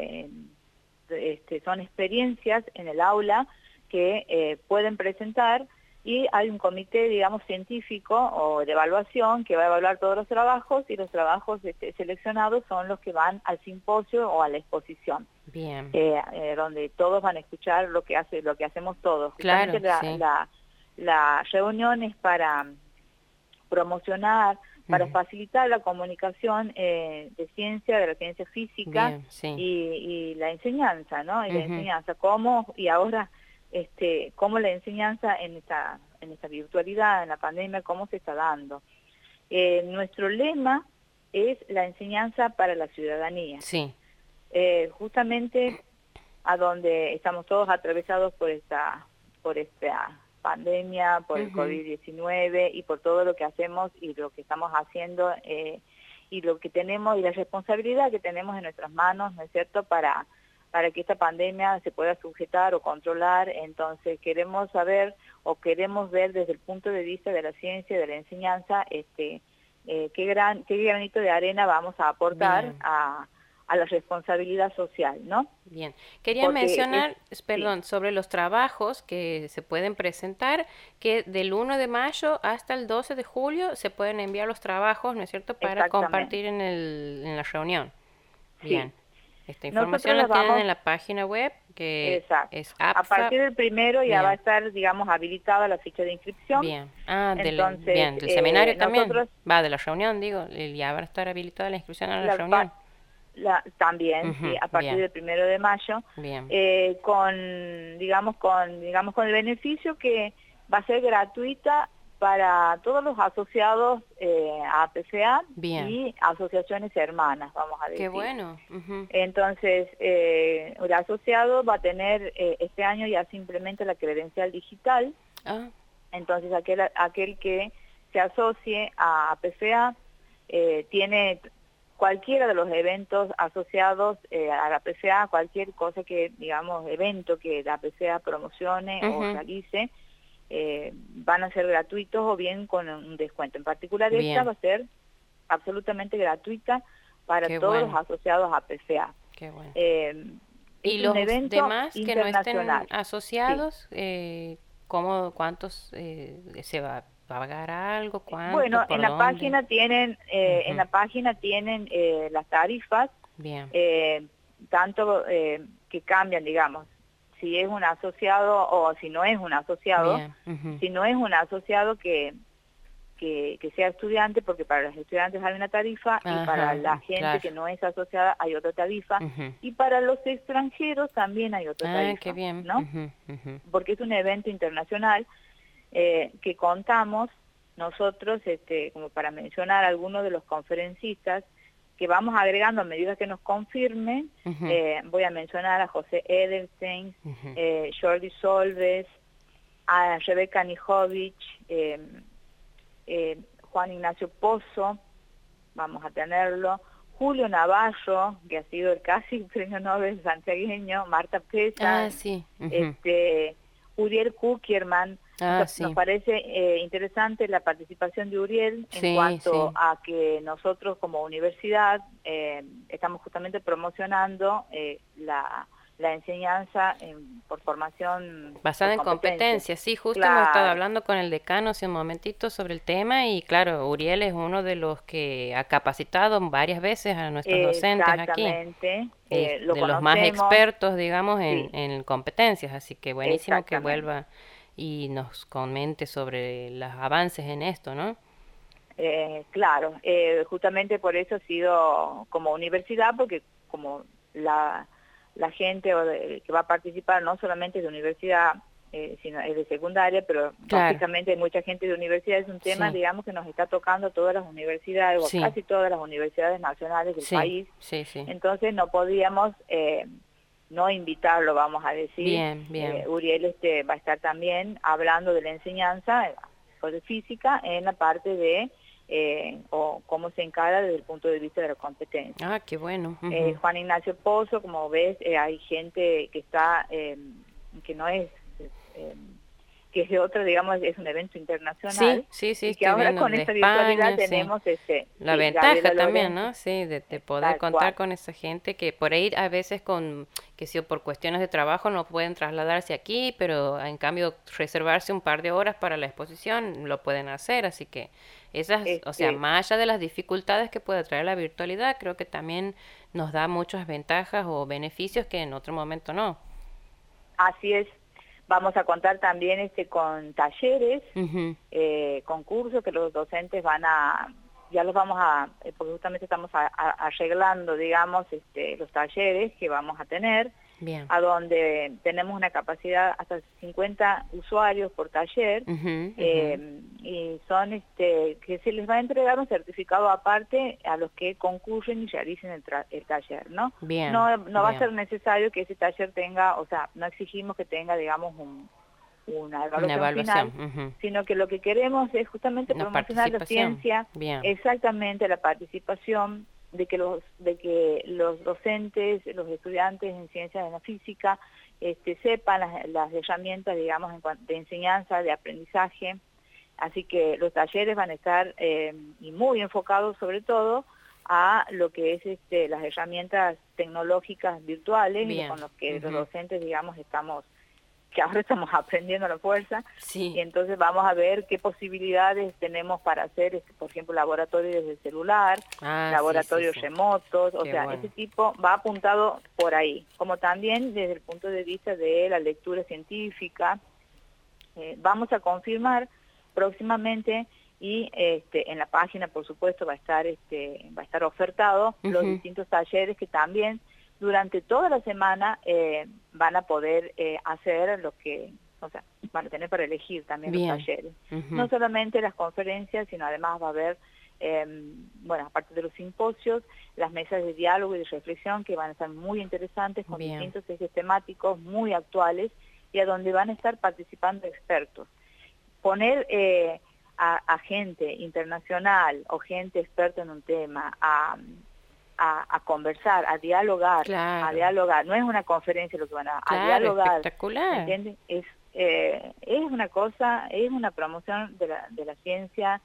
son experiencias en el aula que pueden presentar, y hay un comité, digamos, científico o de evaluación que va a evaluar todos los trabajos, y los trabajos seleccionados son los que van al simposio o a la exposición. Bien. Donde todos van a escuchar lo que hacemos todos. Claro, la reunión es para promocionar para facilitar la comunicación de la ciencia física. Bien, sí. y la enseñanza, ¿no? Y la enseñanza, cómo la enseñanza en esta virtualidad, en la pandemia, cómo se está dando. Nuestro lema es la enseñanza para la ciudadanía. Sí. Justamente a donde estamos todos atravesados por esta pandemia, por el COVID-19 y por todo lo que hacemos y lo que estamos haciendo y lo que tenemos y la responsabilidad que tenemos en nuestras manos, ¿no es cierto?, para que esta pandemia se pueda sujetar o controlar. Entonces queremos saber o queremos ver desde el punto de vista de la ciencia, de la enseñanza, qué granito de arena vamos a aportar a la responsabilidad social, ¿no? Bien. Quería Porque mencionar, sobre los trabajos que se pueden presentar, que del 1 de mayo hasta el 12 de julio se pueden enviar los trabajos, ¿no es cierto?, para compartir en la reunión. Bien. Esta información la tienen en la página web, que es APFA. A partir del 1 ya va a estar, digamos, habilitada la ficha de inscripción. Bien. Entonces, del seminario también. De la reunión, digo, ya va a estar habilitada la inscripción a la reunión. También, sí, a partir del 1 de mayo, con el beneficio que va a ser gratuita para todos los asociados a APCA y asociaciones hermanas, vamos a decir. Qué bueno. Entonces, el asociado va a tener este año ya simplemente la credencial digital. Entonces, aquel que se asocie a APCA tiene cualquiera de los eventos asociados a la PCA, cualquier cosa que, digamos, evento que la PCA promocione o realice, van a ser gratuitos o bien con un descuento. En particular, esta va a ser absolutamente gratuita para todos los asociados a PCA. Qué bueno. ¿Y los demás que no estén asociados, cuántos se va a pagar algo? ¿Cuánto? Bueno, en la página tienen las tarifas, tanto que cambian, digamos, si es un asociado o si no es un asociado. Si no es un asociado que sea estudiante, porque para los estudiantes hay una tarifa y para la gente que no es asociada hay otra tarifa, y para los extranjeros también hay otra tarifa. Qué bien. ¿No? Porque es un evento internacional que contamos nosotros, como para mencionar algunos de los conferencistas que vamos agregando a medida que nos confirmen. Voy a mencionar a José Edelstein, Jordi Solves, a Rebeca Nijovic, Juan Ignacio Pozo, vamos a tenerlo, Julio Navarro, que ha sido el casi premio Nobel santiagueño, Marta Pesa, Uriel Kuckerman. Nos parece interesante la participación de Uriel en cuanto a que nosotros como universidad estamos justamente promocionando la enseñanza por formación basada en competencias. Sí, justo hemos estado hablando con el decano hace un momentito sobre el tema y claro, Uriel es uno de los que ha capacitado varias veces a nuestros docentes aquí. De los más expertos, digamos, en competencias, así que buenísimo que vuelva y nos comente sobre los avances en esto, ¿no? Claro, justamente por eso ha sido como universidad, porque como la gente que va a participar no solamente de universidad, sino es de secundaria, pero básicamente hay mucha gente de universidad, es un tema, digamos, que nos está tocando a todas las universidades, o casi todas las universidades nacionales del país. Entonces no podíamos no invitarlo, vamos a decir. Uriel va a estar también hablando de la enseñanza de física en la parte de o cómo se encara desde el punto de vista de la competencia. Qué bueno. Juan Ignacio Pozo, como ves, hay gente que está, que no es, que es de otra, digamos, es un evento internacional. Y que ahora con esta virtualidad tenemos la ventaja también, ¿no? Sí, de poder contar con esa gente que por ahí a veces por cuestiones de trabajo no pueden trasladarse aquí, pero en cambio reservarse un par de horas para la exposición lo pueden hacer, así que esas, o sea, más allá de las dificultades que puede traer la virtualidad, creo que también nos da muchas ventajas o beneficios que en otro momento no. Así es. Vamos a contar también con talleres, con cursos que los docentes van a ya los vamos porque justamente estamos arreglando, digamos, los talleres que vamos a tener, Bien. a donde tenemos una capacidad hasta 50 usuarios por taller, y son que se les va a entregar un certificado aparte a los que concurren y realicen el taller, ¿no? Bien, No va a bien. ser necesario que ese taller tenga, o sea, no exigimos que tenga, digamos, una evaluación final, sino que lo que queremos es justamente Una promocionar la ciencia, bien. exactamente la participación de que los docentes, los estudiantes en ciencias de la física, sepan las herramientas, digamos, de enseñanza, de aprendizaje. Así que los talleres van a estar y muy enfocados sobre todo a lo que es las herramientas tecnológicas virtuales, bien. con los que los docentes, digamos, que ahora estamos aprendiendo a la fuerza, sí. Y entonces vamos a ver qué posibilidades tenemos para hacer, por ejemplo, laboratorios desde el celular, laboratorios remotos, o sea, ese tipo va apuntado por ahí, como también desde el punto de vista de la lectura científica. Vamos a confirmar próximamente y en la página, por supuesto, va a estar ofertado los distintos talleres que también durante toda la semana van a poder hacer lo que, o sea, van a tener para elegir también los talleres. No solamente las conferencias, sino además va a haber, bueno, aparte de los simposios, las mesas de diálogo y de reflexión que van a estar muy interesantes con distintos ejes temáticos muy actuales y a donde van a estar participando expertos. Poner a gente internacional o gente experta en un tema a conversar, a dialogar, no es una conferencia lo que van a dialogar, espectacular. ¿entiendes? Es una cosa, es una promoción de la ciencia,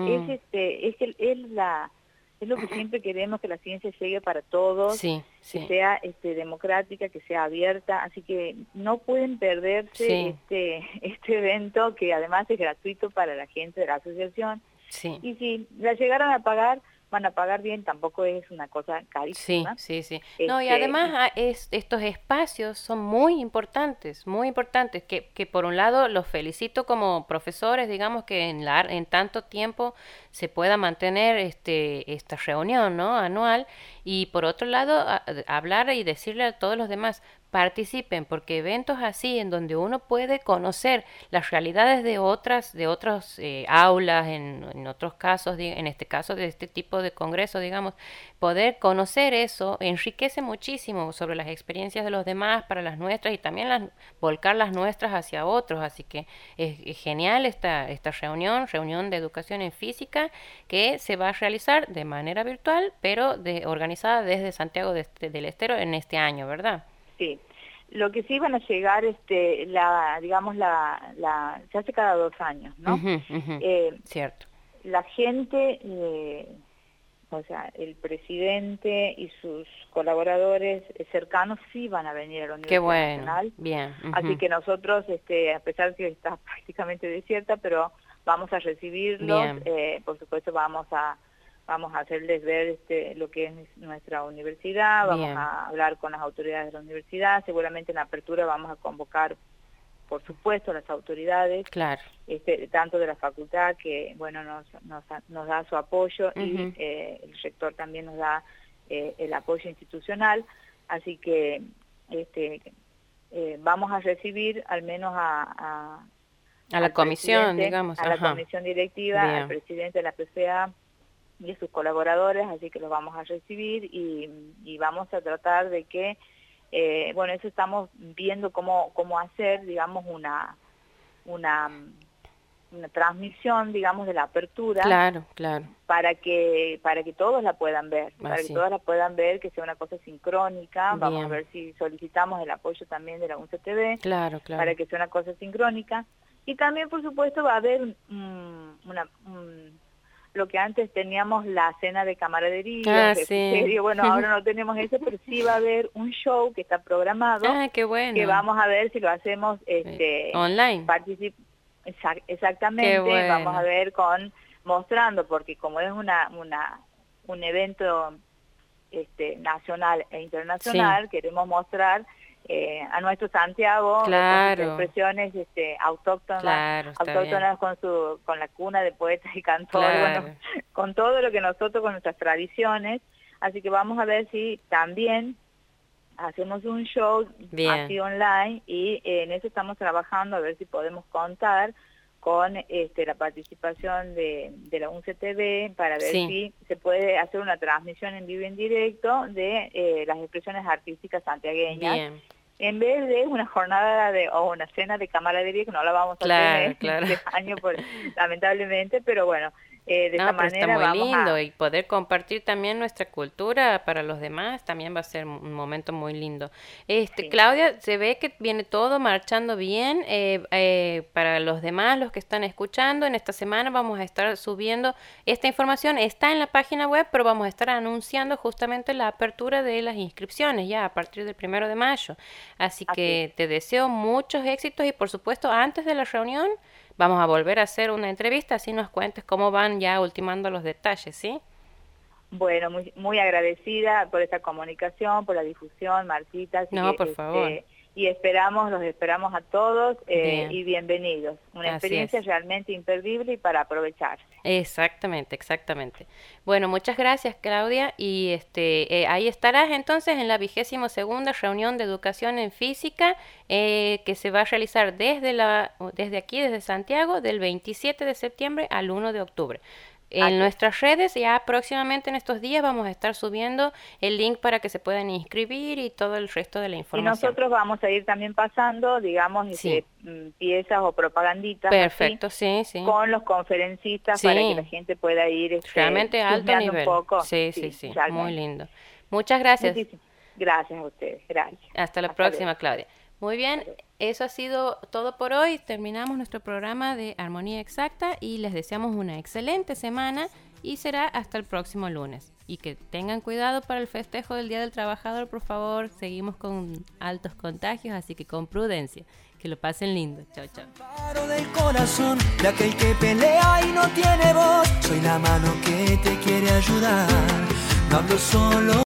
es lo que siempre queremos, que la ciencia llegue para todos, que sea democrática, que sea abierta, así que no pueden perderse este evento, que además es gratuito para la gente de la asociación, y si la llegaran a pagar, van a pagar bien, tampoco es una cosa carísima. Sí. No, y además estos espacios son muy importantes, que por un lado los felicito como profesores, digamos, que en tanto tiempo se pueda mantener esta reunión, ¿no?, anual, y por otro lado hablar y decirle a todos los demás, participen, porque eventos así en donde uno puede conocer las realidades de otras aulas, en otros casos, en este caso de este tipo de congreso, digamos, poder conocer eso enriquece muchísimo sobre las experiencias de los demás para las nuestras y también volcar las nuestras hacia otros, así que es genial esta reunión de educación en física que se va a realizar de manera virtual, pero organizada desde Santiago del Estero en este año, ¿verdad? Sí, lo que sí van a llegar, se hace cada 2 años, ¿no? Cierto. La gente, o sea, el presidente y sus colaboradores cercanos sí van a venir a la Universidad Nacional. Bien. Así que nosotros, a pesar de que está prácticamente desierta, pero vamos a recibirlos, por supuesto vamos a hacerles ver lo que es nuestra universidad, vamos a hablar con las autoridades de la universidad, seguramente en la apertura vamos a convocar, por supuesto, a las autoridades, tanto de la facultad, que bueno nos da su apoyo, y el rector también nos da el apoyo institucional, así que vamos a recibir al menos a la comisión, digamos, a la comisión directiva, al presidente de la PCA y a sus colaboradores, así que los vamos a recibir y vamos a tratar de que, eso estamos viendo cómo hacer, digamos, una transmisión, digamos, de la apertura. Claro. Para que todos la puedan ver, que sea una cosa sincrónica. Vamos a ver si solicitamos el apoyo también de la UNCTV, claro, para que sea una cosa sincrónica. Y también, por supuesto, va a haber lo que antes teníamos, la cena de camaradería, bueno, ahora no tenemos eso, pero sí va a haber un show que está programado, qué bueno, que vamos a ver si lo hacemos online. Exactamente, bueno. Vamos a ver mostrando, porque como es un evento nacional e internacional, queremos mostrar a nuestro Santiago, claro, con expresiones autóctonas con la cuna de poetas y cantores, claro, bueno, con todo lo que nosotros, con nuestras tradiciones. Así que vamos a ver si también hacemos un show así online, y en eso estamos trabajando, a ver si podemos contar con la participación de la UNCTV para ver si se puede hacer una transmisión en vivo y en directo de las expresiones artísticas santiagueñas. Bien. En vez de una jornada o una cena de camaradería, que no la vamos a tener este año, lamentablemente, pero bueno, de esa manera está muy lindo, y poder compartir también nuestra cultura para los demás también va a ser un momento muy lindo. Claudia, se ve que viene todo marchando bien. Para los demás, los que están escuchando, en esta semana vamos a estar subiendo esta información, está en la página web, pero vamos a estar anunciando justamente la apertura de las inscripciones ya a partir del 1 de mayo. Así que te deseo muchos éxitos, y por supuesto antes de la reunión vamos a volver a hacer una entrevista, así nos cuentes cómo van ya ultimando los detalles, ¿sí? Bueno, muy, muy agradecida por esta comunicación, por la difusión, Martita. No, por favor. Y los esperamos a todos, y bienvenidos. Una experiencia realmente imperdible y para aprovecharse. Exactamente. Bueno, muchas gracias, Claudia, y ahí estarás entonces en la 22ª reunión de educación en física, que se va a realizar desde aquí, desde Santiago, del 27 de septiembre al 1 de octubre. En nuestras redes, ya próximamente en estos días vamos a estar subiendo el link para que se puedan inscribir y todo el resto de la información. Y nosotros vamos a ir también pasando, digamos, piezas o propaganditas. Perfecto, así, con los conferencistas para que la gente pueda ir realmente alto nivel. Un poco. Sí, muy lindo. Muchas gracias. Gracias a ustedes, gracias. Hasta la próxima, Claudia. Muy bien, eso ha sido todo por hoy. Terminamos nuestro programa de Armonía Exacta y les deseamos una excelente semana, y será hasta el próximo lunes. Y que tengan cuidado para el festejo del Día del Trabajador, por favor. Seguimos con altos contagios, así que con prudencia. Que lo pasen lindo. Chao, chao. Paro del corazón de aquel que pelea y no tiene voz. Soy la mano que te quiere ayudar. No hablo solo.